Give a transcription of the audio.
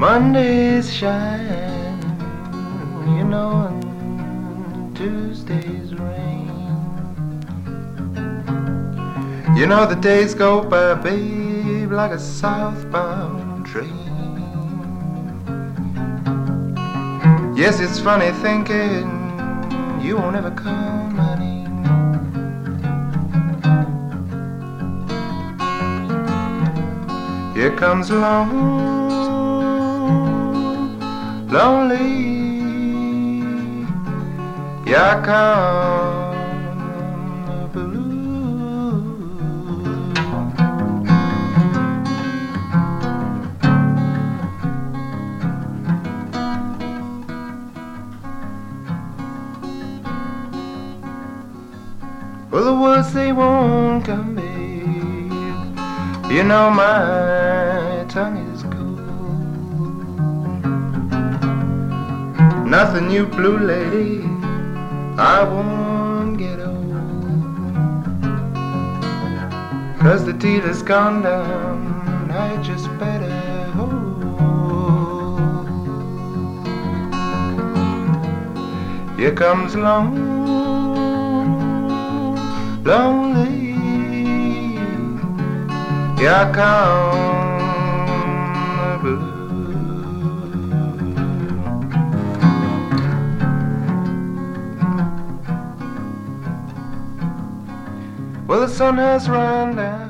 Mondays shine, you know, and Tuesdays rain. You know the days go by, babe, like a southbound train. Yes, it's funny thinking you won't ever come, honey. Here comes along, lonely. Here come the blues. Well, the words they won't come, babe. You know my tongue is cold. Nothing, you blue lady, I won't get old. 'Cause the deal has gone down, I just better hold. Here comes along, lonely. Here come the blues. Well, the sun has run down.